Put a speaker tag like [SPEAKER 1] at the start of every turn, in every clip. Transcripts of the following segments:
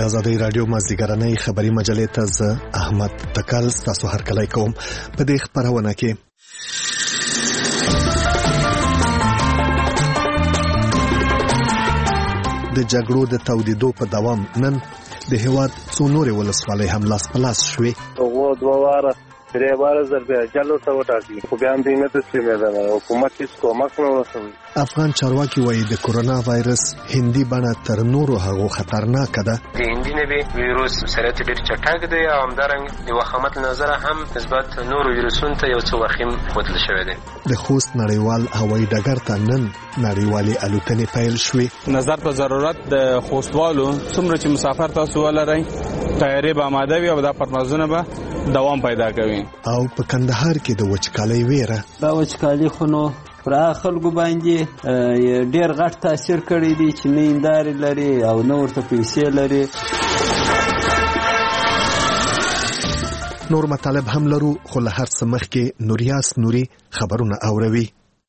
[SPEAKER 1] د ازادۍ رادیو مازدیګرنۍ خبري مجلې ته زه احمد تکل تاسو هرکلی کوم. په دې خبرونه کې د جګړو د تودېدو په دوام نن د هیواد څو نورې ولسوالۍ هم لاس په لاس شوې.
[SPEAKER 2] دوه واره درې واره ضربه جلو ته وټاکي خو بیا هم دې نه تسلیمه ده حکومت هیڅ کومک نه ورسوي.
[SPEAKER 1] افغان چارواکي وایي د کورونا وایرس هندي بڼه تر نورو هغو خطرناکه ده.
[SPEAKER 3] د هندي نوي ویروس سرعت ډېر چټک دی او همدارنګه د وخامت نظره هم نسبت نورو ویروسونو ته یو څه وخیم ښودل شوی دی.
[SPEAKER 1] د خوست نړیوال هوایي ډګر ته نن نړیوالې الوتنې پیل شوې.
[SPEAKER 4] نظر په ضرورت د خوستوالو څومره چې مسافر تاسو ولرئ تیارې به آماده وي او دا پروازونه به دوام پیدا کوي.
[SPEAKER 1] او په کندهار کې د وچکالۍ ویره
[SPEAKER 5] دا وچکالي خو نو پر خلکو باندې ډېر غټ تاثیر کړی دی چې نه اندارې لري او نه ورته پیسې لري.
[SPEAKER 1] نور مطالب هم لرو خو له هر څه مخکې نوریاس نوري خبرونه اوروي.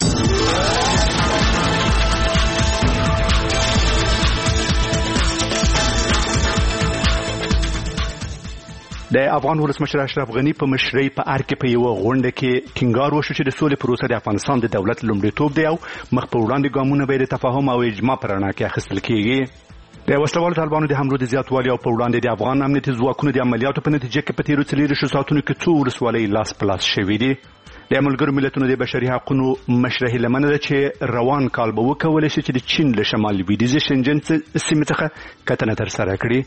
[SPEAKER 6] د افغان ولسمشر اشرف غنی په مشرۍ په ارکه په یو غونډه کې ټینګار وشو چې د سولې پروسه د افغانستان د دولت لومړیتوب دی او مخ په وړاندې ګامونه به د تفاهم او اجماع پر رڼا کې اخیستل کیږي. د وسلوالو طالبانو د حملو د زیاتوالي او په وړاندې د افغان امنیتي ځواکونو د عملیاتو په نتیجه کې په تیرو 24 ساعتونو کې څو ولسوالۍ لاس په لاس شوې دي. د ملګرو ملتونو د بشري حقوقو مشره هیله منده چې روان کال به وکولای شي چې د چین له شمال لویدیځ شنجن سیمې څخه کتنه ترسره کړي.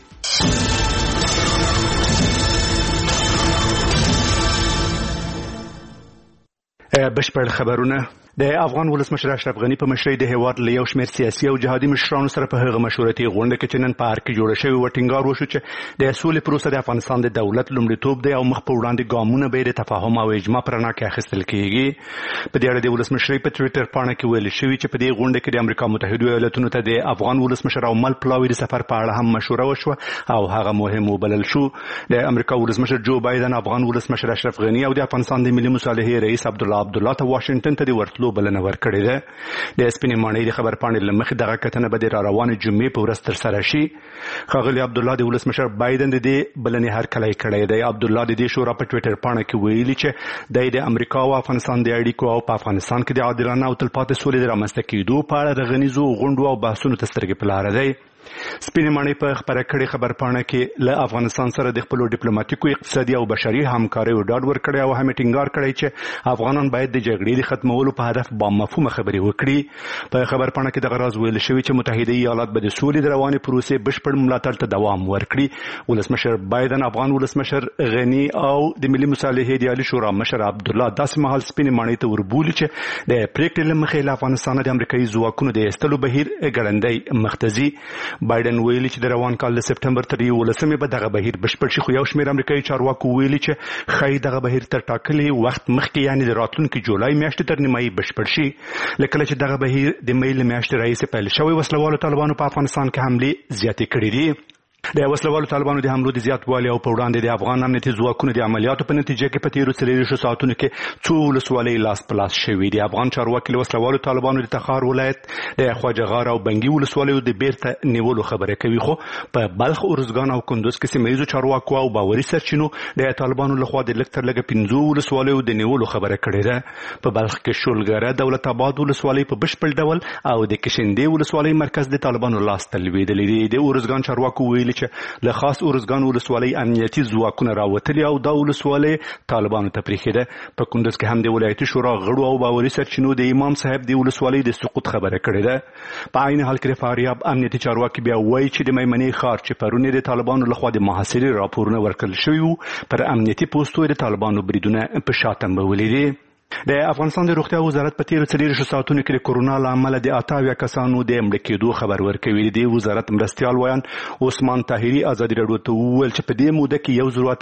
[SPEAKER 6] بشپړ خبرونه. د افغان ولسمشر اشرف غنی په مشرۍ د هیواد له یو شمېر سیاسي او جهادي مشرانو سره په هغه مشورتي غونډه کې چې نن په ارکه جوړه شوې و ټینګار وشو چې د سولې پروسه د افغانستان د دولت لومړیتوب دی او مخ په وړاندې ګامونه به د تفاهم او اجماع پر رڼا کې اخیستل کیږي. په دې اړه د ولسمشر په ټوئیټر پاڼه کې ویل شوی چې په دې غونډه کې د امریکا متحده ایالاتونو ته د افغان ولسمشر او مل پلاوی د سفر په اړه هم مشوره وشوه او هغه مهم وبلل شو. د امریکا ولسمشر جو بایدن افغان ولسمشر اشرف غنی او د افغانستان د ملي مصالحې رئیس عبدالله ته واشنگټن ته د ورتلو بلنه ورکړې. د سپینې ماڼۍ د خبر پاڼې له مخې دغه کتنه به د روانې جمعې په ورځ ترسره شي. ښاغلي عبدالله د ولسمشر بایدن د دې بلنې هرکلی کړی دی. عبدالله د دې شورا په ټویټر پاڼه کې ویلي چې د امریکا او افغانستان د اړیکو او په افغانستان کې د عادلانه او تلپاتې سولې د رامنځته کېدو په اړه د غنیزو غونډو او بحثونو ته سترګې په لاره دی. سپینې ماڼۍ په خبره کړې خبر پاڼه کې له افغانستان سره د خپلو ډیپلوماټیکو اقتصادي او بشري همکاریو ډاډ ورکړی او هم ټینګار کړی چې افغانان باید د جګړې د ختمولو په هدف با مفهومه خبرې وکړي. په خبر پاڼه کې دغه راز ویل شوی چې متحده ایالات به د سولې د روانې پروسې بشپړ ملاتړ ته دوام ورکړي. ولسمشر بایدن افغان ولسمشر غنی او د ملي مصالحې د عالی شورا مشر عبدالله داسې مهال سپینې ماڼۍ ته وربولي چې د پریکړې له مخې له افغانستان د امریکایي ځواکونو د ایستلو بهیر ګړندی مخته بایدن ویلي چې د روان کال د سپټمبر تر 11 به دغه بهیر بشپړ شي خو یو شمېر امریکایي چارواکو ویلي چې ښایي دغه بهیر تر ټاکلي وخت مخکې یعنې د راتلونکي جولای میاشتې تر نیمایي بشپړ شي. لکه چې دغه بهیر د مې له میاشتې راهیسې پیل شوی وسلوالو طالبانو په افغانستان کې حملې زیاتې کړې دي. د وسلوالو طالبانو د حملو د زیاتوالي او په وړاندې د افغان امنیتي ځواکونو د عملیاتو په نتیجه کې په تیرو 24 ساعتونو کې څو ولسوالۍ لاس په لاس شوې دي. افغان چارواکي له وسلوالو طالبانو د تخار ولایت د خواجه غار او بنګي ولسوالیو د بیرته نیولو خبره کوي خو په بلخ ارزګان او کندوز کې سیمه ییزو چارواکو او باوري سرچینو د طالبانو لخوا د لږ تر لږه 15 ولسوالیو د نیولو خبره کړې ده. په بلخ کې شولګره دولت آباد ولسوالۍ په بشپړ ډول او د کشندې ولسوالۍ مرکز د طالبانو لاس ته لوېدلې دي. د ارزګان چارواکو ویلي چې له خاص ارزګان ولسوالۍ امنیتي ځواکونه راوتلي او دا ولسوالۍ طالبانو ته پرېښې ده. په کندوز کې هم د ولایتي شورا غړو او باوري سرچینو د امام صاحب د ولسوالۍ د سقوط خبره کړې ده. په عین حال کې د فاریاب امنیتي چارواکي بیا وایي چې د میمنې ښار چې پرون د طالبانو لخوا د محاصرې راپورونه ورکړل شوي وو پر امنیتي پوستو د طالبانو بریدونه په شا تنبولي دي. د افغانستان د روغتیا وزارت په تیرو 24 ساعتونو کې د کورونا له امله د 88 کسانو د مړه کېدو خبر ورکوي. د وزارت مرستیال ویان عثمان طاهري ازادي راډیو ته وویل چې په دې موده کې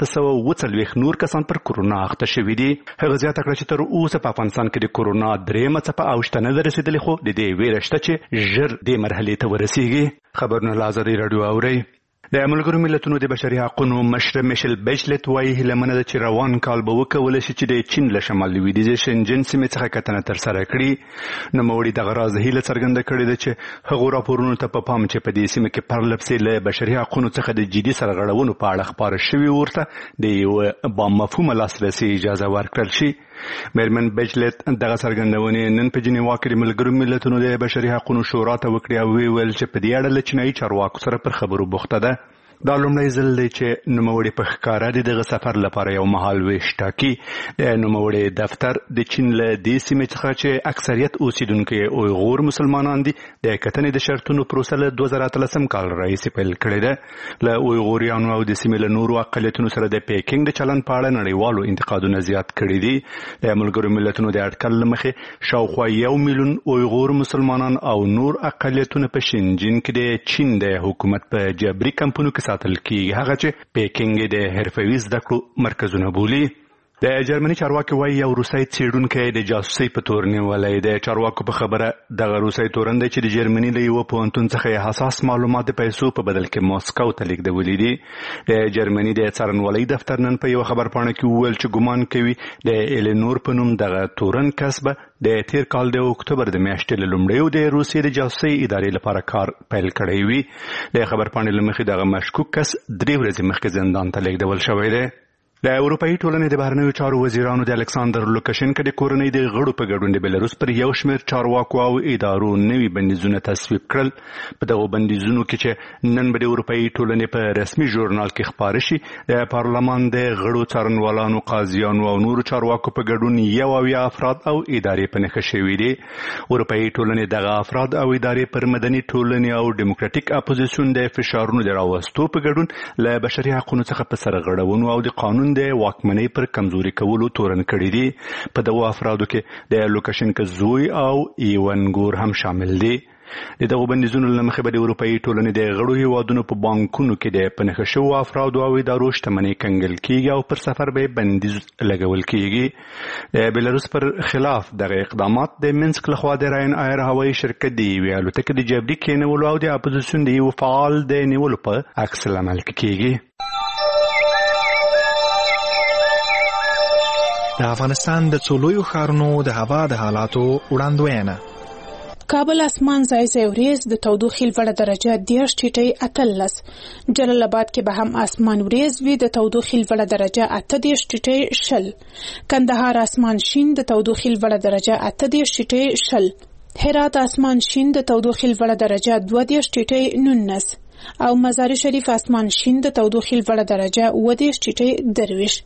[SPEAKER 6] 1840 نور کسان پر کورونا اخته شوي دي. هغه زیاته کړه چې تر اوسه په افغانستان کې د کورونا درېیمه څپه اوج ته نه ده رسېدلې خو د دې ویره شته چې ژر دې مرحلې ته ورسیږي. خبرونه له ازادي راډیو اورئ. د ملګرو ملتونو د بشري حقوقو مشر میشل بچلت وایي هیلمنه ده چې روان کال به وکولای شي چې د چین له شمال لویدیځ شنجن سیمې څخه کتنه ترسره کړي. نوموړي دغه راز هیله څرګنده کړې ده چې هغو راپورونو ته په پام چې په دې سیمه کې پرلپسې له بشري حقوقو څخه د جدي سرغړونو په اړه خبره شوي ورته د یو بامفهومه لاسرسي اجازه ورکړل شي. میرمن بچلت دغه څرګندونې نن په جنیوا کې د ملګرو ملتونو د بشري حقوقو شورا ته وکړې او ویل چې په دې اړه له چینایي چارواکو سره پر خبرو بوخته ده. دا لومړی ځل دی چې نوموړي په ښکاره د دغه سفر لپاره یو مهال ویش ټاکي. د نوموړي دفتر د چین له دې سیمې څخه چې اکثریت اوسیدونکي اویغور مسلمانان دي د کتنې د شرطونو پروسه له 2013 کال راهیسې پیل کړې ده. له اویغوریانو او د سیمې له نورو اقلیتونو سره د پیکینګ د چلن په اړه نړیوالو انتقادونه زیات کړي دي. د ملګرو ملتونو د اټکل له مخې شاوخوا 1 میلیون اویغور مسلمانان او نور اقلیتونه په شنجین کې د چین د حکومت په جبري کمپونو کې ساتل کیږي، هغه چې پیکینګ د حرفوي زده کړو مرکزونه بولي. د جرمني چارواکي وایي یو روسي څېړونکی د جاسوسۍ په تور نیولی. د چارواکو په خبره دغه روسي تورن دی چې د جرمني له یوه پوهنتون څخه حساس معلومات د پیسو په بدل کې ماسکو ته لیږدولي دي. د جرمني د څارنوالۍ دفتر نن په یوه خبرپاڼه کې وویل چې ګمان کوي د ایلینور په نوم دغه تورن کس به د تیر کال د اکتوبر د میاشتې له لومړیو د روسیې د جاسوسۍ ادارې لپاره کار پیل کړی وي. د خبرپاڼې له مخې دغه مشکوک کس 3 ورځې مخکې زندان ته لیږدول شوی دی. د اروپایي ټولنې د بهرنیو چارو وزیرانو د الکساندر لوکاشنکا د کورنۍ د غړو په ګډون د بیلاروس پر یو شمېر چارواکو او ادارو نوي بندیزونه تصویب کړل. په دغو بندیزونو کې چې نن به د اروپایي ټولنې په رسمي ژورنال کې خپاره شي د پارلمان د غړو څارنوالانو، قاضیانو او نورو چارواکو په ګډون 1 افراد او ادارې په نښه شوي دي. اروپایي ټولنې دغه افراد او ادارې پر مدني ټولنې او ډیموکراتیک اپوزیسیون د فشارونو د راوستو په ګډون له بشري حقوقو څخه په سرغړونو او د قانون د واکمنۍ پر کمزوري کولو تورن کړي دي. په دغو افرادو کې د لوکاشنکا زوی او ایوان ګور هم شامل دي. د دغو بندیزونو له مخې به د اروپایي ټولنې د غړو هیوادونو په بانکونو کې د په نښه شوو افرادو او ادارو شتمنۍ کنګل کیږي او پر سفر به بندیز لګول کیږي. د بیلاروس پر خلاف دغه اقدامات د منسک لخوا د راین ایر هوایي شرکت د یوې الوتکې د جبري کېنولو او د اپوزیسیون د یو فعال د نیولو په عکس العمل کې کیږي.
[SPEAKER 7] د افغانستان د څو لویو ښارونو د هوا د حالاتو وړاندوینه.
[SPEAKER 8] کابل اسمان ځای ځای وریځ د تودوخې لوړه درجه 10 ټیټۍ 18. جلال آباد کې به هم اسمان وریځ وي د تودوخې لوړه درجه 18 ټیټۍ 20. کندهار اسمان شین د تودوخې لوړه درجه 18 ټیټۍ 20. هرات اسمان شین د تودوخې لوړه درجه 22 ټیټۍ 19. او مزار شریف اسمان شین د تودوخې لوړه درجه 20 ټیټۍ 23.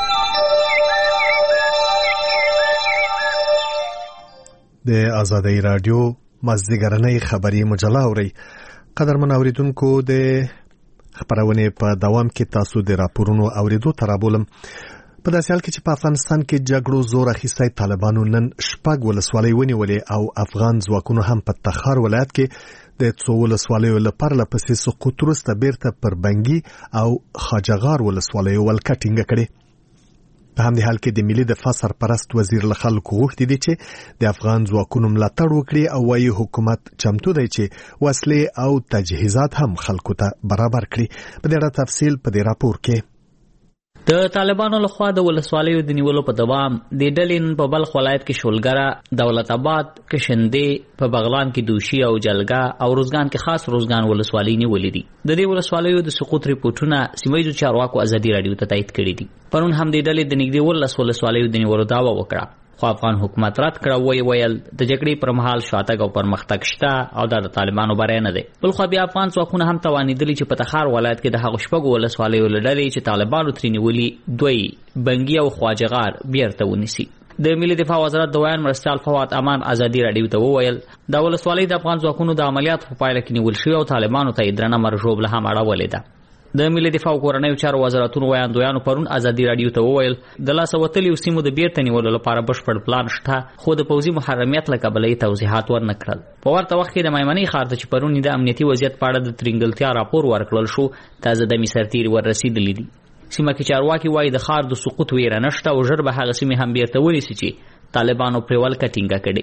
[SPEAKER 1] د آزادۍ رادیو مازدیګرنۍ خبری مجله اوري. قدرمن اوریدونکو د خبرونه په دوام کې تاسو د راپورونو اوریدو ترابولم. په داسې حال کې چې په افغانستان کې جګړو زور اخیستی طالبانو نن شپږ ولسوالۍ ونیولې او افغان ځواکونو هم په تخار ولایت کې د څو ولسوالیو لپاره لپسې سقوط وروسته بیرته پر بنګي او خواجهغار ولسوالیو ولکه ټینګه کړې. په همدې حال کې د ملي دفاع سرپرست وزیر له خلکو غوښتي دي چې د افغان ځواکونو ملاتړ وکړي او وايي حکومت چمتو دی چې وسلې او تجهیزات هم خلکو ته برابر کړي. په دې اړه تفصیل په دې راپور کې.
[SPEAKER 9] د طالبانو لخوا د ولسوالیو د نیولو په دوام د ډلې په بلخ ولایت کې شولګره، دولت آباد، کشندې، په بغلان کې دوشي او جلګه او روزګان کې خاص روزګان ولسوالۍ نیولې دي. د دې ولسوالیو د سقوط ریپورتونه سیمایي چارواکو ازادي رادیو ته تایید کړي دي. پرون هم د ډلې د نږدې 19 ولسوالیو د نیولو دعوه وکړه، خو افغان حکومت رد کړه. ویل د جګړې پر مهال شاتګ او پرمختګ شته او د طالبانو بری نه دی. بل خو بیا افغان ځواکونه هم توانیدلی چې په تخار ولایت کې د هغو شپږو ولسوالیو له ډلې چې طالبانو ترې نیولي دوی بنګي او خواجهغار بیرته ونیسي. د ملي دفاع وزارت د ویان مرستیال فواد امان ازادي رادیو ته وویل دا ولسوالۍ د افغان ځواکونو د عملیاتو په پایله کې نیول شوې او طالبانو ته یې درنه مرژوبله هم اړولې ده. د ملي دفاع او کورنیو چارو وزارتونو ویاندویانو پرون ازادي رادیو ته وویل د لاسه وتلیو سیمو د بیرته نیولو لپاره بشپړ پلان شته، خو د پوځي محرمیت له کبله یې توضیحات ورنه کړل. په ورته وخت کې د میمنې ښار ته چې پرون د امنیتي وضعیت په اړه د ترینګلتیا راپور ورکړل شو، تازه دمې سرتیري وررسېدلي دي. سیمه کې چارواکي وایي د ښار د سقوط ویره نشته او ژر به هغه سیمې هم بیرته ونیسي چې طالبانو پرې ولکه ټینګه کړې.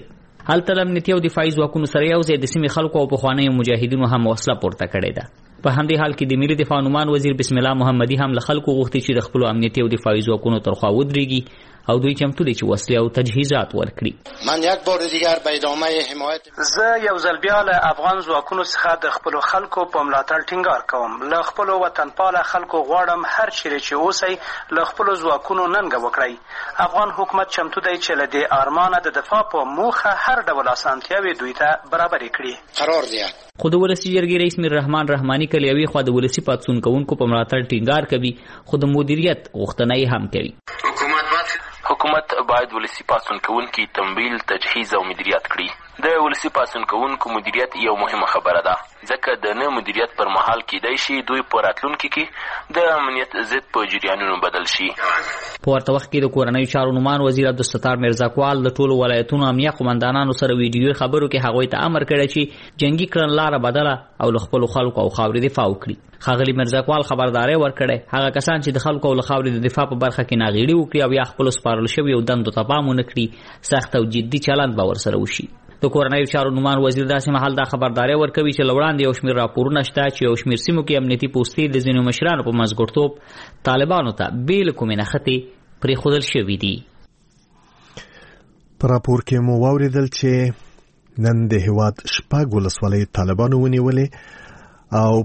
[SPEAKER 9] هلته امنیتي او دفاعي ځواکونو سره یو ځای د سیمې خلکو او پخوانیو مجاهدینو هم وسله پورته کړې ده. په همدې حال کې د ملي دفاع نومان وزیر بسم الله محمدي هم له خلکو غوښتي چې د خپلو امنیتي او دفاعي ځواکونو تر خوا ودرېږي او دوی چمتو دي چې وسلې او تجهیزات ورکړي.
[SPEAKER 10] من یک بار دیگر به ادامه حمایت
[SPEAKER 11] زه یو ځل بیا له افغان ځواکونو څخه د خپلو خلکو په ملاتړ ټینګار کوم. له خپلو وطنپاله خلکو غواړم هر چیرې چې اوسئ له خپلو ځواکونو ننګه وکړئ. افغان حکومت چمتو دی چې له دې ارمانه د دفاع په موخه هر ډول اسانتیاوې دوی ته برابرې کړي.
[SPEAKER 10] قرار دید.
[SPEAKER 9] خو د ولسي جرګې رئیس میر رحمان رحماني کله یوې خوا د ولسي پاڅون کوونکو په ملاتړ ټینګار کوي خو د مدیریت غوښتنه یې هم کوي.
[SPEAKER 12] حکومت باید ولسي پاڅون کوونکي تمویل، تجهیز او مدیریت کړي. د ولسي پاڅون کوونکو مدیریت یو مهمه خبره ده ځکه د نه مدیریت پر مهال کېدای شي دوی په راتلونکي کې د امنیت ضد په جریانونو بدل شي.
[SPEAKER 9] په ورته وخت کې د کورنیو چارو نومان وزیر عبدالستار میرزاکوال د ټولو ولایتونو امنیه قومندانانو سره ویډیوي خبرو کې هغوی ته امر کړی چې جنگي کړنلاره بدله او له خپلو خلکو او خاورې دفاع وکړي. ښاغلي میرزاکوال خبرداری ورکړی هغه کسان چې د خلکو او له خاورې د دفاع په برخه کې ناغېړي وکړي او یا خپلو سپارل شویو دندو ته پام ونه کړي سخت او جدي چلند به ورسره وشي. د کورنیو چارو نومان وزیر داسې مهال دا خبرداری ورکوي چې له وړاندې یو شمېر راپورونه شته چې یو شمېر سیمو کې امنیتي پوستې د ځینو مشرانو په منځګړتوب طالبانو ته بې له کومې نښتې پرېښودل شوي دي.
[SPEAKER 1] په راپور کې مو واورېدل چې نن د هېواد 6 ولسوالۍ طالبانو ونیولې او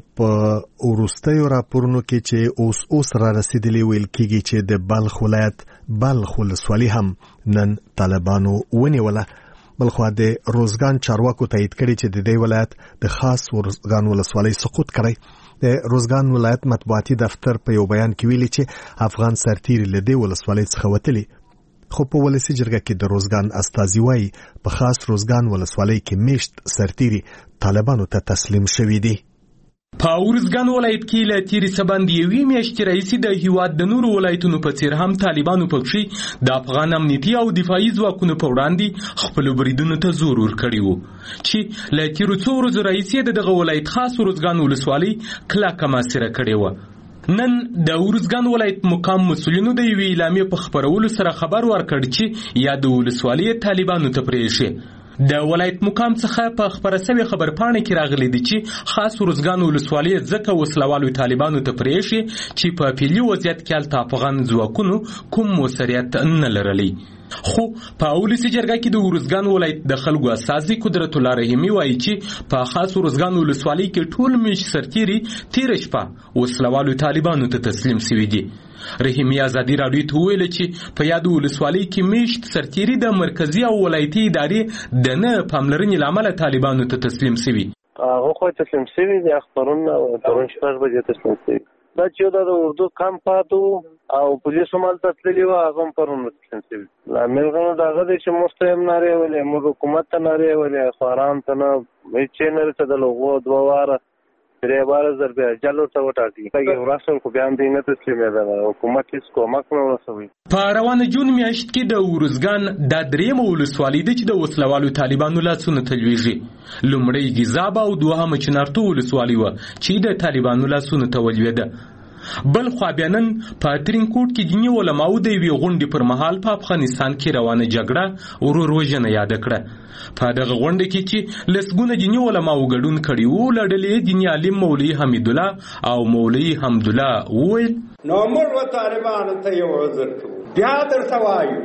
[SPEAKER 1] په وروستیو راپورونو کې چې اوس را رسېدلي ویل کېږي چې د بلخ ولایت بلخ ولسوالي هم نن طالبانو ونیوله. بلخوا د روزګان چارواکو تایید کړي چې د دې ولایت د خاص روزګان ولسوالۍ سقوط کړی. د روزګان ولایت مطبوعاتي دفتر په یو بیان کې ویلي چې افغان سرتیري له دې ولسوالۍ څخه وتلي خو په ولسي جرګه کې د روزګان استازي وایي په خاص روزګان ولسوالۍ کې میشت سرتیري طالبانو ته تسلیم شوي دي.
[SPEAKER 13] په ارزګان ولایت کې له تیرې څه باندې یوې میاشتې راهیسې د هیواد د نورو ولایتونو په څېر هم طالبانو پکښې د افغان امنیتي او دفاعي ځواکونو په وړاندې خپلو بریدونو ته زور ورکړی و چې له تیرو څو ورځو راهیسې د دغه ولایت خاص ارزګان ولسوالۍ کلکه محاصره کړې وه. نن د ارزګان ولایت مقام مسؤلینو د یوې اعلامیې په خپرولو سره خبر ورکړ چې یا د ولسوالۍ طالبانو ته پرېښې. د ولایت مقام څخه په خبره سوي خبرپاڼه کې راغلي دي چې خاص روزګان ولسوالۍ ځکه وسلوالو طالبانو ته پرېښې چې په پیلي وضعیت کې هلته افغان ځواکونو کوم موثریت نه لرلی. خو په ولسي جرګه کې د ارزګان ولایت د خلکو استازي قدرت الله رحیمي وایي چې په خاص ارزګان ولسوالۍ کې ټول میشت سرتیري تېره شپه وسلوالو طالبانو ته تسلیم شوي دي. رحیمي ازادي راډیو ته وویل چې په یاد ولسوالۍ کې میشت سرتیري د مرکزي او ولایتي ادارې د نه پاملرنې له امله طالبانو ته تسلیم شوي.
[SPEAKER 2] هغه خو تسلیم شوي دي اخبارونه پرون 6 بجې تسلیم شوي. دا چې دا د اردو کم پاتو او پولیسو مال تسلیلی و هغه پرون تسلیم شوي. لامل غنو داغه دی چې مستهم نارې ولې موږ حکومت ته نارې ولې خاران ته نه هیڅ نه رسېدل غو دوه واره درې بار ضربه جلو ته وټاکي هغه ورسول خو بیا هم نه تسلیمېدل حکومت هیڅ کومک نه ورسوي.
[SPEAKER 13] په روانه جون میاشت کې د ارزګان د درېیمه ولسوالۍ ده چې د وسلوالو طالبانو لاسونه ته لویږي. لومړی ګیزاب او دوهمه چنارتو ولسوالۍ وه چې د طالبانو لاسونه ته ولوېده. بل خوا بیا نن په ترینکوټ کې دیني علماو د یوې غونډې پر مهال په افغانستان کې روانه جګړه ورور وژنه یاده کړه. په دغه غونډه کې چې لسګونه دیني علماو ګډون کړي وو له ډلې دیني عالم مولوي حمیدالله او مولوي حمدالله وویل
[SPEAKER 14] نو موږ طالبانو ته یو عذر کوو بیا درته وایو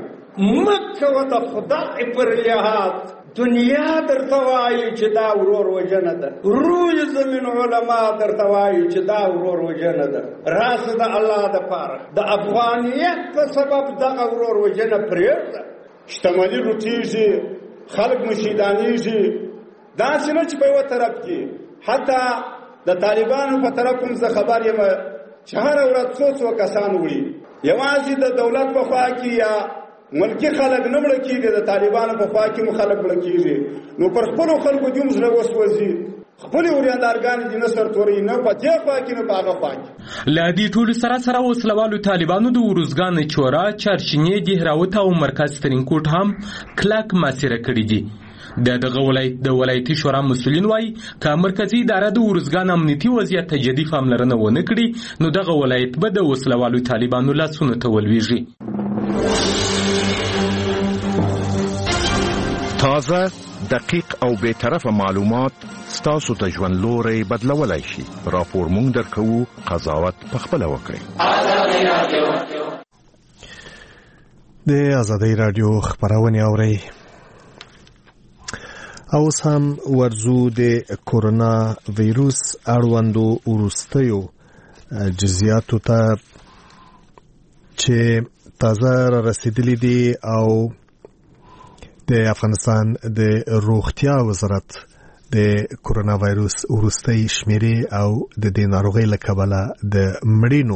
[SPEAKER 14] مه کوه د خدای پر لحاظ دنیا درته وایي چې دا ورور وژنه ده روی زمین علما درته وایي چې دا ورور وژنه ده راسه د الله دپاره د افغانیت په سبب دغه ورور وژنه پرېږده شتمني لوټېږي خلق مشیدانیږي داسې نه چې په یوه طرف کې حتی د طالبانو په طرف هم زه خبر یم چې هره ورځ څو کسان وړي یوازې د دولت په خوا کې یا ملکی خلق نه مړه کېږي د طالبانو په خوا کې مو خلق مړه کېږي نو پر خپلو خلکو دې هم زړه وسوځي خپلې وریندارګانې دې نه سرتوري نه په دې خوا کې نه په هغه خوا کې.
[SPEAKER 13] له دې ټولو سره وسلوالو طالبانو د ارزګان چوره چارچینې دهراوت او مرکز ترینکوټ هم کلک محاصره کړي دي. دغه ولایت د ولایتي شورا مسؤلین وایي که مرکزي اداره د ارزګان امنیتي وضعیت ته جدي پاملرنه ونه کړي نو دغه ولایت به د وسلوالو طالبانو لاسونو ته ولویږي.
[SPEAKER 15] تازه، دقیق او بے طرفه معلومات ستاسو ته ژوند لوري بدلولای شي. راپور مونږ درکو، قضاوت پخپله وکړئ.
[SPEAKER 1] د آزادۍ رادیو خبرونه اورئ. اوس هم ورزو د کورونا ویروس اړوندو وروستیو جزئیاتو ته چې تازه رسیدلی دي او د افغانستان د روغتیا وزارت د کورونا وایروس وروستۍ شمیرې او د دې ناروغۍ له کبله د مړینو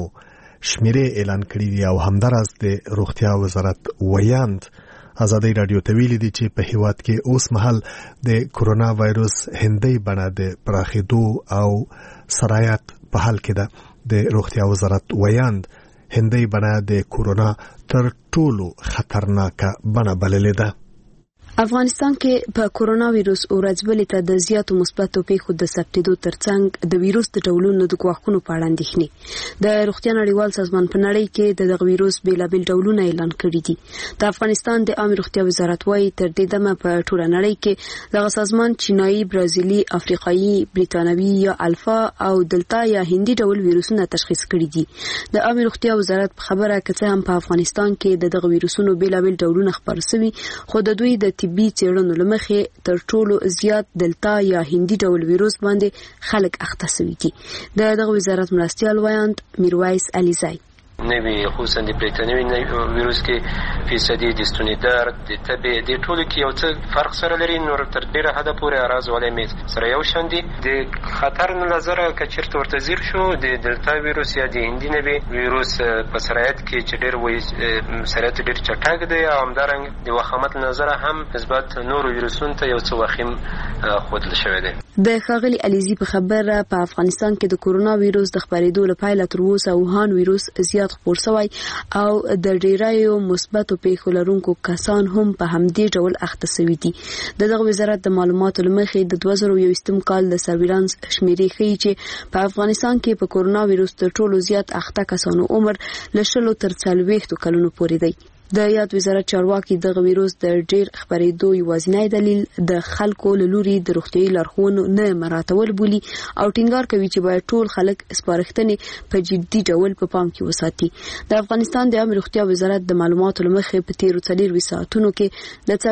[SPEAKER 1] شمیرې اعلان کړي دي او همداراز د روغتیا وزارت ویاند آزادۍ رادیو ته ویلي دي چې په هیواد کې اوس مهال د کورونا وایروس هندۍ بڼه د پراخېدو او سرایت په حال کې ده. د روغتیا وزارت ویاند هندۍ بڼه د کورونا تر ټولو خطرناکه بڼه بللې ده.
[SPEAKER 16] افغانستان کې په کورونا ویروس ورځبلې ته د زیاتو مثبتو پیښو د ثبتېدو ترڅنګ د ویروس د ډولونو د ګواښونو په اړه اندېښنې د روغتیا نړیوال سازمان په نړۍ کې د دغه ویروس بیلابیل ډولونه اعلان کړي دي. د افغانستان د عامه روغتیا وزارت وايي تر دې دمه په ټوله نړۍ کې دغه سازمان چینایي، برازیلي، افریقایي، بریتانوي یا الفا او دلتا یا هندي ډول ویروسونه تشخیص کړي دي. د عامه روغتیا وزارت په خبره کې هم په افغانستان کې دغه ویروسونو بیلابیل ډولونه خبر شوي، خو د دوی د طبي څېړنو له مخې تر ټولو زیات دلتا یا هندي ډول ویروس باندې خلک اخته شوي دي. د دغه وزارت مرستیال ویاند میرویس علیزی
[SPEAKER 3] نوی خصوصا د بریتانوي ویروس کې فیصدي د ستوني درد د تبې د ټولو کې یو څه فرق سره لري. نور تر ډیره حده پورې اراز ولې میز سره یو شان دي. د خطر نه نظر کچرته ورته زیر شو د دلتا ویروس یا د هندي نوی ویروس په سرایت کې چې ډیر وایي سرایت ډیر چټک دی او همدارنګ د وخامت نظر هم نسبت نور ویروسونو ته یو څه وخیم خودل شوی دی.
[SPEAKER 16] د ښاغلي علیزي په خبره په افغانستان کې د کورونا ویروس د خپرېدو لپاره تر اوسه ووهان ویروس زیات خپور شوی او د ډیرایو مثبتو پیښو لرونکو کسان هم په همدې ډول اخته شوي دي. دغه وزارت د معلوماتو له مخې د 2021 کال د سرویلانس شمیرې ښیي چې په افغانستان کې په کورونا ویروس تر ټولو زیات اخته کسانو عمر له 20 تر 40 کلونو پورې دی. د یاد وزارت چارواکي دغه ویروس د ډیر خپرېدو یوازینی دلیل د خلکو له لوري د روغتیايي لارښوونو نه مراعاتول بولي او ټینګار کوي چې باید ټول خلک سپارښتنې په جدي ډول په پام کې وساتي. د افغانستان د عامه روغتیا وزارت د معلوماتو له مخې په تیرو 4 ساعتونو کې د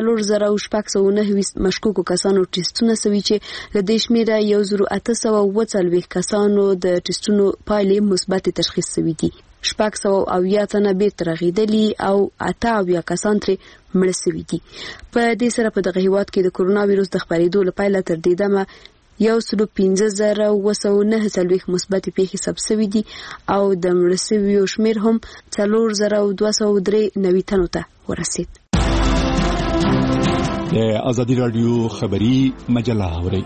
[SPEAKER 16] 4009 مشکوکو کسانو ټیسټونه شوي چې له دې شمیره 1840 کسانو د ټیسټونو پایلې مثبت تشخیص شوي دي. 600 تنه بیرته رغېدلي او 88 کسان ترې مړه شوي دي. په دې سره په دغه هیواد کې د کورونا ویروس د خپرېدو لپاره تر دې دمه 115,940 مثبت پیښې ثبت شوي دي او د مړه شویو شمېر هم 4203 تنو ته ورسید.
[SPEAKER 6] د آزادۍ رادیو خبري مجله اورئ.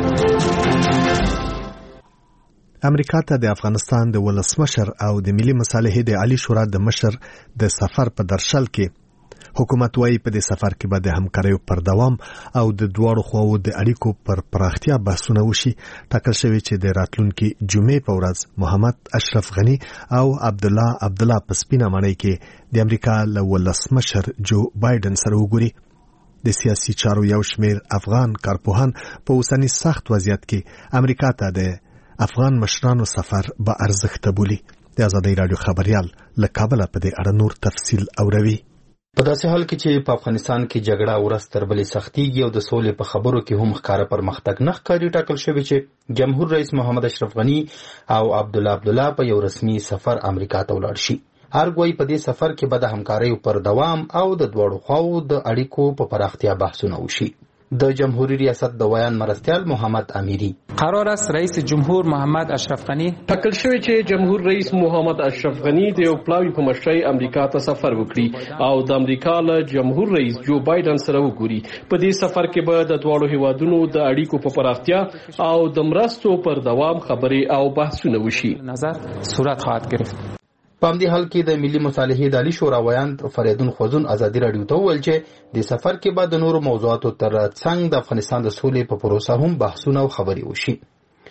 [SPEAKER 1] امریکا ته د افغانستان د ولسمشر او د ملي مصالحې د عالی شورا د مشر د سفر په درشل کې حکومت وايي په دې سفر کې به د همکاریو پر دوام او د دواړو خواو د اړیکو پر پراختیا بحثونه وشي. ټاکل شوی چې د راتلونکي جمعې په ورځ محمد اشرف غنی او عبدالله په سپینه ماڼۍ کې د امریکا له ولسمشر جو بایدن سره وګوري. د سیاسي چارو یو شمیر افغان کارپوهان په اوسنی سخت وضعیت کې امریکا ته د افغان مشرانو سفر به ارزښت بولي. د آزادۍ رادیو خبريال له کابل په دې اړه نور تفصیل اوروي.
[SPEAKER 17] په داسې حال کې چې په افغانستان کې جګړه ورځ تر بلې سختيږي او د سولې په خبرو کې هم ښکاره پرمختګ نه ښکاري، ټاکل شوی چې جمهور رئیس محمد اشرف غنی او عبدالله په یو رسمي سفر امریکا ته ولاړ شي. ارګوي په دې سفر کې به د همکاریو پر دوام او د دواړو خواو د اړیکو په پراختیا بحثونه وشي. د جمهوری ریاست د ویان مرستیال محمد امیری
[SPEAKER 18] قرار است رئیس جمهور محمد اشرف غنی
[SPEAKER 19] ټاکل شوی چې جمهور رئیس محمد اشرف غنی د یو پلاوی په مشرۍ امریکا ته سفر وکړي او د امریکا له جمهور رئیس جو بایدن سره وګوري. په دې سفر کې به د دواړو هیوادونو د اړیکو په پراختیا او د مرستو پر دوام خبرې او بحثونه وشي.
[SPEAKER 18] نظر صورت خواهد گرفت.
[SPEAKER 17] په همدې حال کې د ملي مصالحې د عالی شورا ویاند فریدون خوزون آزادي رادیو ته وویل چې د سفر کې به د نورو موضوعاتو تر څنګ د افغانستان د سولې په پروسه هم بحثونه او خبرې وشي.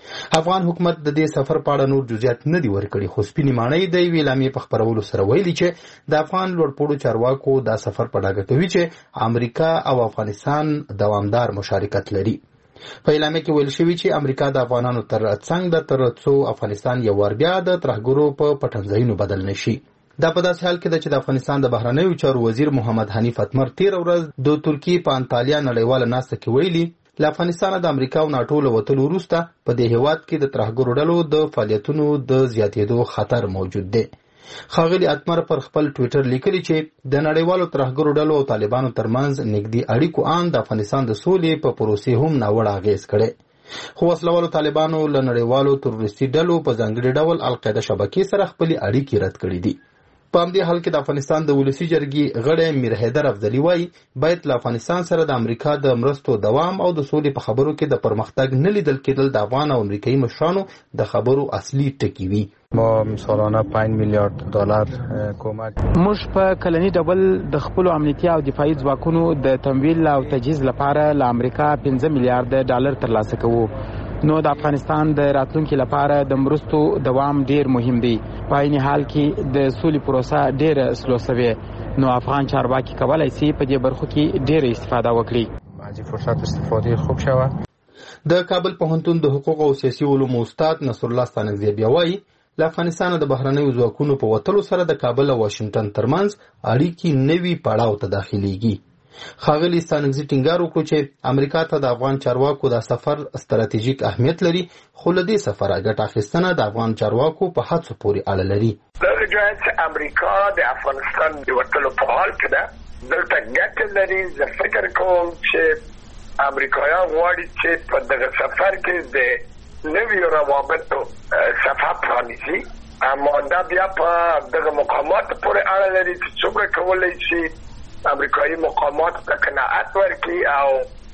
[SPEAKER 17] افغان حکومت د دې سفر په اړه نور جزئیات نه دي ورکړي، خو سپینې ماڼۍ د یوې اعلامیې په خپرولو سره ویلي چې د افغان لوړپوړو چارواکو دا سفر په ډاګه کوي چې امریکا او افغانستان دوامدار مشارکت لري. په اعلامیه کې ویل شوي چې امریکا د افغانانو تر څنګ ده تر څو افغانستان یو وار بیا د ترهګرو په پټنځایونو بدل نشي. دا په داسې حال کې ده چې د افغانستان د بهرنیو چارو وزیر محمد حنیف اتمر تېره ورځ د ترکیې په انطالیا نړیواله ناسته کې ویلي له افغانستانه د امریکا او ناټو له وتلو وروسته په دې هېواد کې د ترهګرو ډلو د فعالیتونو د زیاتېدو خطر موجود دی. ښاغلي اتمر پر خپل ټویټر لیکلي چې د نړیوالو ترهګرو ډلو او طالبانو ترمنځ نږدې اړیکو ان د افغانستان د سولې په پروسې هم ناوړه اغېز کړی، خو وسلوالو طالبانو له نړیوالو تروریستي ډلو په ځانګړي ډول القاعده شبکې سره خپلې اړیکې رد کړې دي. په همدې حال کې د افغانستان د ولسي جرګې غړی میر حیدر افضلي وایي باید له افغانستان سره د امریکا د مرستو دوام او د سولې په خبرو کې د پرمختګ نه لیدل کېدل د افغان او امریکایي مشرانو د خبرو اصلي ټکي وي.
[SPEAKER 20] ما سالانه 5 میلیارد دلار کمک
[SPEAKER 18] موږ په کلنی ډول د خپل امنیتي او دفاعي ځواکونو د تمویل او تجهیز لپاره له امریکا 15 میلیارد ډالر ترلاسه کوو. نو د افغانستان د راتلونکي لپاره د مرستو دوام ډیر مهم دی. په عین حال کې د سولې پروسه ډیره سلو شوې، نو افغان چارواکي کولای شي په دې برخو کې ډیره استفاده وکړي.
[SPEAKER 20] از فرصت استفاده خوب شوه.
[SPEAKER 17] د کابل پوهنتون د حقوق او سیاسي علومو استاد نصر الله ستانکزی بیا وایي له افغانستان د بهرنیو ځواکونو په وتلو سره د کابل او واشنگټن ترمنځ اړیکې نوي پړاو ته داخليږي. ښاغلي ستانکزي ټینګار وکړو چې امریکا ته د افغان چارواکو دا سفر ستراتیژیک اهمیت لري، خو له دې سفره ګټه اخیستنه د افغان چارواکو په هڅو پورې اړه لري.
[SPEAKER 21] دغه ځای چې امریکا د افغانستان د وتلو په حال کې ده، دلته ګټه لري. زه فکر کوم چې امریکایان غواړي چې په دغه سفر کې د نویو روابطو صفحه پرانیزي، اما دا بیا په دغه مقامات پورې اړه لري چې څومره کولی شي امریکایي مقامات ته قناعت ورکړي او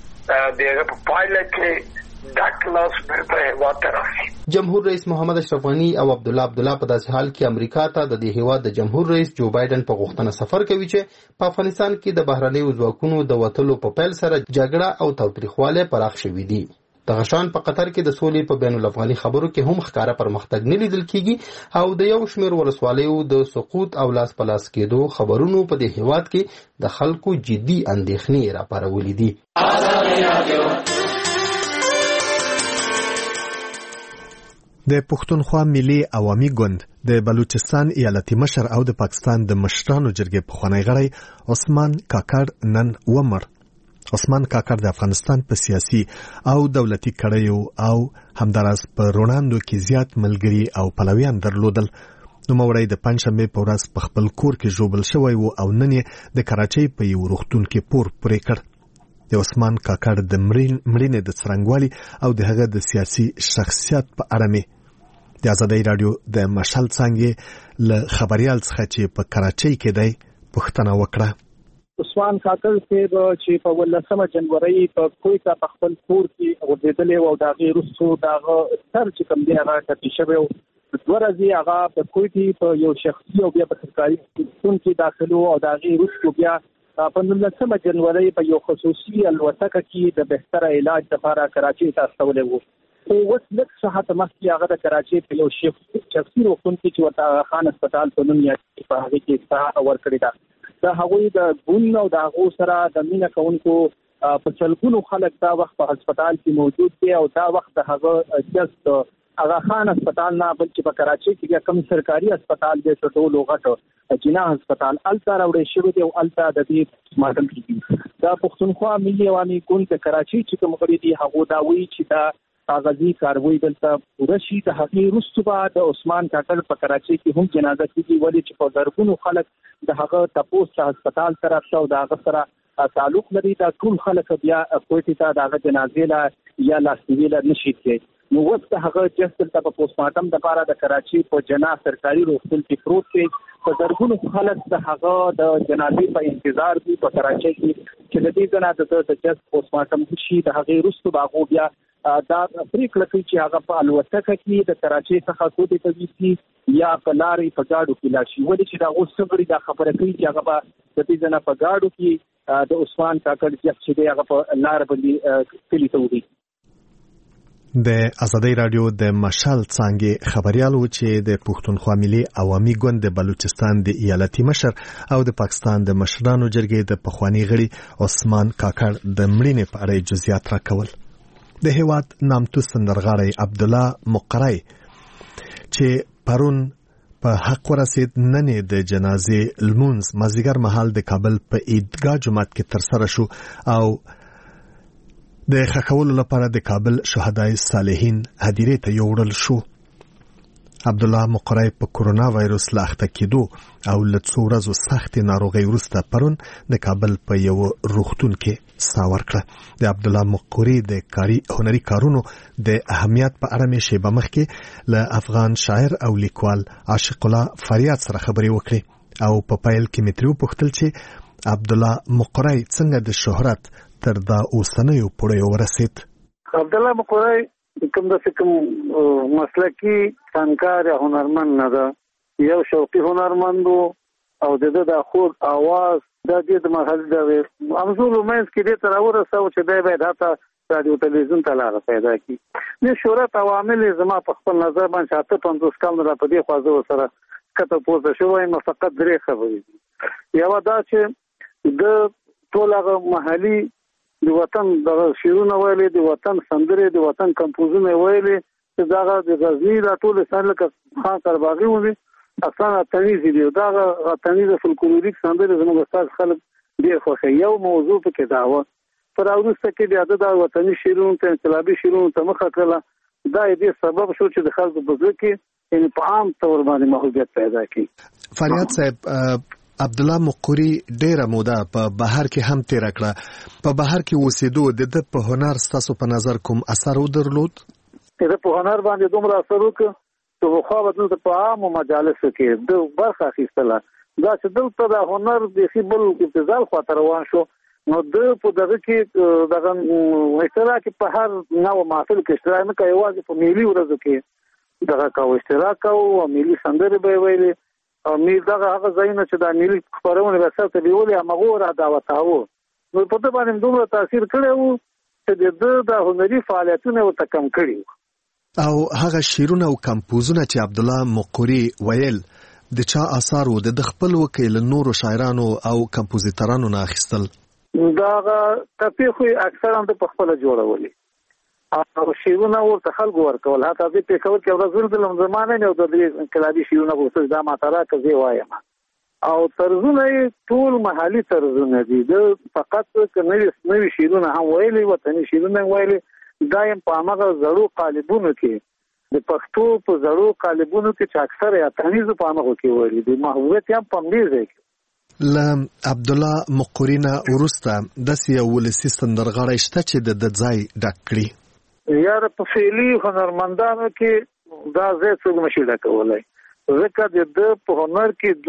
[SPEAKER 21] دغه په پایله کې ډک لاس بیرته هېواد ته راشي.
[SPEAKER 17] جمهور رئیس محمد اشرف غني او عبدالله عبدالله په داسې حال کې امریکا ته د دې هېواد د جمهور رئیس جو بایدن په غوښتنه سفر کوي چې په افغانستان کې د بهرنیو ځواکونو د وتلو په پیل سره جګړه او تاوتریخوالی پراخ شوي دي. دغه شان په قطر کې د سولې په بین الافغاني خبرو کې هم ښکاره پرمختګ نه لیدل کیږي او د یو شمېر ولسوالیو د سقوط او لاس په لاس کېدو خبرونو په دې هېواد کې د خلکو جدي اندېښنې راپارولې دي.
[SPEAKER 1] د پښتونخوا ملي عوامي ګوند د بلوچستان ایالتي مشر او د پاکستان د مشرانو جرګې پخوانی غړی عثمان کاکړ نن ومر. عثمان کاکړ د افغانستان په سیاسي او دولتي کړیو او همداراز په روڼاندو کې زیات ملګري او پلویان درلودل. نوموړی د پنځشنبې په ورځ په خپل کور کې ژوبل شوی و او نن یې د کراچۍ په یو روغتون کې پور پرې کړ. د عثمان کاکړ د مړینې د څرنګوالي او د هغه د سیاسي شخصیت په اړه مې د آزادۍ راډیو د مشال څانګې له خبريال څخه چې په کراچۍ کې دی پوښتنه وکړه.
[SPEAKER 22] عثمان کاکړ چې په 18 جنوري په کویتا په خپل کور کې ورېدلې او د هغې وروسته دغه سر چې کوم دی هغه ټپي شوی و. دوه ورځې هغه په کویټې په یو شخصي او بیا په سرکاري روغتون کې داخل و او د هغې وروسته بیا په 19 جنوري په یو خصوصي الوتکه کې د بهتره علاج لپاره کراچۍ ته استولی و. خو اوس لږ ساعت مخکې هغه د کراچۍ په یو شخصي روغتون کې چې ورته خان هسپتال په نوم یادېږي په هغې کې ساه ورکړې ده. د هغوی د ګوند او د هغو سره د مینه کوونکو په سلګونو خلک دا وخت په هسپتال کې موجود دي او دا وخت د هغه جست هغه خان هسپتال نه بلکې په کراچۍ کې کوم سرکاري هسپتال دی چې ټولو غټ جنا هسپتال الته راوړی شوی دی او الته د دې ماډل کېږي. دا پښتونخوا ملي عوامي ګوند د کراچۍ چې کوم غړي دي هغه دا وایي چې دا کاغذي کاروي دلته پوره شي. د هغې وروسته به د عثمان کاکړ په کراچۍ کې هم جنازه کېږي، ولې چې په زرګونو خلک د هغه تپوس ته هسپتال ته راشته او د هغه سره تعلق لري. دا ټول خلک بیا کویټې ته د هغه جنازې له یا لاسنیوي له نشي تللی. نو اوس د هغه جسد دلته په پوسټمارټم دپاره د کراچۍ په جنا سرکاري روغتون کې پروت دی. په زرګونو خلک د هغه د جنازې په انتظار دي په کراچۍ کې چې د دې ځنه د جسد پوسټمارټم وشي. د هغې وروسته به هغو بیا دا پریکړه کوي چې هغه په الوتکه کې د کراچۍ څخه کوټې ته ویسي یا په لارې په ګاډو کې لاړ شي. ولې چې د هغو څه غړي دا خبره کوي چې هغه به د دې ځنه په ګاډو کې د عثمان کاکړ چې دی هغه په لار باندې کلي ته وځي.
[SPEAKER 1] د ازادۍ رادیو د مشال څانګې خبريال و چې د پښتونخوا ملي عوامي ګوند د بلوچستان د ایالتي مشر او د پاکستان د مشرانو جرګې د پخوانی غړي عثمان کاکړ د مړینې په اړه جزئیات راکول. د هیواد نامتو سندرغاړی عبدالله مقری چې پرون په حق ورسید نن د جنازې لمونځ مازیګر مهال د کابل په عیدګاه جومات کې ترسره شو او د خخولو لپاره د کابل شهدای صالحین هدیره ته یوړل شو. عبدالله مقری په کورونا وایروس لاخته کېدو او له څو ورځو سختې ناروغۍ وروسته پرون د کابل په یو روغتون کې ساه ورکړه. د عبدالله مقری د هنري کارونو د اهمیت په اړه مې شیبه مخکې له افغان شاعر او لیکوال عاشق الله فریاد سره خبرې وکړې او په پایل کې مې ترې وپوښتل چې عبدالله مقری څنګه د شهرت تر دا اوسنیو پوړیو ورسید.
[SPEAKER 4] عبدالله مقری کوم مسلکی فنکار یا هنرمند نه ده، یو شوقي هنرمند او د خود आवाज د دې د محل د امزور مینس کې د تر ورسو چې د به داته رادیو تلویزیون ته لاره پیدا کی. د شهرت عوامل زما په خپل نظر باندې 50 کال نه په دې خوازو سره کته پورته شوی. ما فقط درې خبرې دي. یو دا چې د ټولغه محلي د وطن د شیرونه ویلې، د وطن سندره، د وطن کمپوزونه ویلې چې دا د غزنی د ټول سره لکه خان قرباغي ونی اصلا تنیز دی. دا تنیز فولکلوریک سندره زموږ استاد خلک ډیر خوښي. یو موضوع پکې دا و پر اوسه کې د وطني شیرونه ته انقلابي شیرونه ته مخه کړله. دا دې سبب شو چې د خلکو په ځکه کې ان په عام تور باندې محبوبیت پیدا کړي.
[SPEAKER 1] فریاد صاحب، عبدالله مقری ډیره موده په بهر کې هم تیر کړه. په بهر کې اوسېدو د په هنر ستاسو په نظر کوم اثر ودرلود؟
[SPEAKER 4] د په هنر باندې دومره اثر وکړ چې خو بدل په عام مجالس کې د برخه اخیستله. دا چې دلته د هنر د خپل ابتذال خاطر روان شو، نو د په دغه کې دغه اشتراک په هر نوو محفل کې اشتراک نه کوي. واځي په ملي ورځو کې دغه کا اشتراک او ملي سندره به ویلي او مې دغه هغه ځایونه چې د ملي خبرونه وسه ته ویولې هغه را دعوتاوه. نو په دې باندې دومره تاثیر کړو چې د هنري فعالیتونه او تکم کړي.
[SPEAKER 1] او هغه شیرونه او کمپوزونه چې عبدالله مقری ویل د چا آثار وو؟ د خپل وکیل نورو شاعرانو او کمپوزیترانو نه اخیستل؟
[SPEAKER 4] دا تفیخ اکثرا د خپل جوړولې او شیرونه ورته خلکو ورکول. هغه د پیښور کې ورزول د زمانه نه د انقلابي شیرونه ورته دا ماتره کوي وایم او طرزونه ټول محلي طرزونه دي. د فقط نوې شیرونه هم ویلي، وطني شیرونه ویلي. دایم په هغه زړو قالبونو کې د پښتو په زړو قالبونو کې چې اکثر یا تنیز په هغه کې ویلي دي. محبوبیت هم په دې ځای کې
[SPEAKER 1] ل عبدالله مقری نه ورسته د یو ولسی سندرغاړی شته چې د ځای ډک کړي.
[SPEAKER 4] یاره په فعلی هنرمندانو کې دا زه څوک نشي ډکولای، ځکه د په هنر کې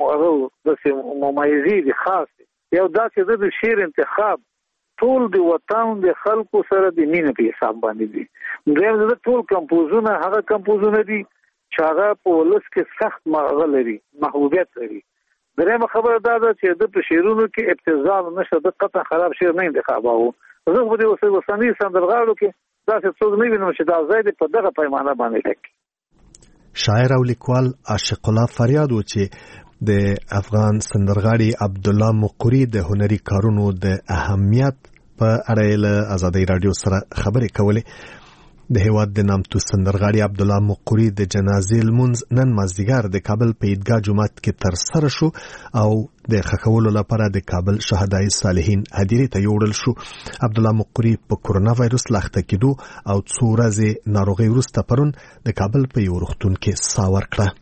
[SPEAKER 4] دوه مميزي دي خاص. یو دا چې د شعر انتخاب ټول د وطن د خلکو سره د مینې په حساب باندې دي. دویم د ټول کمپوزونه هغه کمپوزونه دي چې هغه په ولس کې سخت مغزه لري، محبوبیت لري. درېمه خبره دا ده چې د په شعرونو کې ابتذال نشه، د قطع خراب شعر نه انتخاباو. زه په دې وسنی سندرغاړو کې دا څه نه وینم چې دا ځای په دغه پیمانه باندې ټکی.
[SPEAKER 1] شاعر او لیکوال عاشق الله فریاد و چې د افغان سندرغاړي عبدالله مقری د هنري کارونو د اهمیت په اړه له ازادۍ رادیو سره خبرې کولې. د هیواد د نامتو سندرغاړي عبدالله مقری د جنازې لمونځ نن مازدیګر د کابل په عیدګاه جومات کې ترسره شو او د خخولو لپاره د کابل شهدای صالحین هدیره ته یوړل شو. عبدالله مقری په کورونا وایروس لاخته کېدو او څو ورځې ناروغۍ وروسته پرون د کابل په یو روغتون کې ساه ورکړه.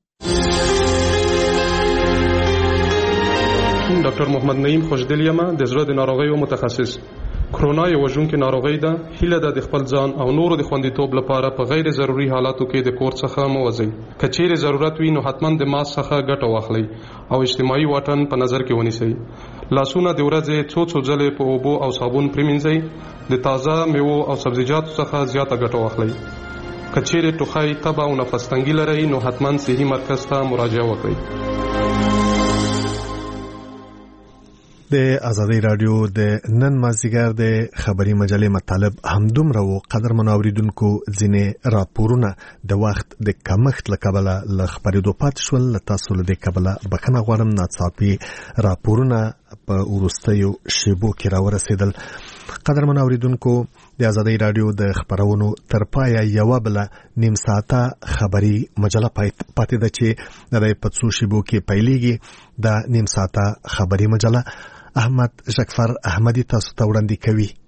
[SPEAKER 5] ډاکټر محمد نعیم خوشدلیمه د زړه د ناروغیو متخصص. کرونا یو وژونکې ناروغي ده. هیله ده د خپل ځان او نورو د خوندیتوب لپاره په غیر ضروري حالاتو کې د کور څخه مه وځئ. که چیرې ضرورت وي نو حتما د ماسک څخه ګټه واخلئ او اجتماعي واټن په نظر کې ونیسئ. لاسونه د ورځې څو ځلې په اوبو او صابون پریمنځئ. د تازه میوو او سبزیجاتو څخه زیاته ګټه واخلئ. که چیرې ټوخی، تبه او نفس تنګي لرئ نو حتما صحي مرکز ته مراجعه وکړئ.
[SPEAKER 1] د ازادي رادیو د نن مازیګر د خبري مجلې مطالب همدومره وو. قدرمن اوریدونکو ځینې راپورونه د وخت د کمښت له کبله له خبرېدو پاتې شول. تاسو له دې کبله بخښنه غواړم. ناڅاپي راپورونه په وروستیو شیبو کې راورسېدل. قدرمن اوریدونکو د ازادي رادیو د خبرونو تر پایه یوه بله نیم ساعته خبري مجله پاتې ده چې د په څو شیبو کې پیلېږي. د نیم ساعته خبري مجله احمد شکفر احمدی تاسو ته وړاندې کوي.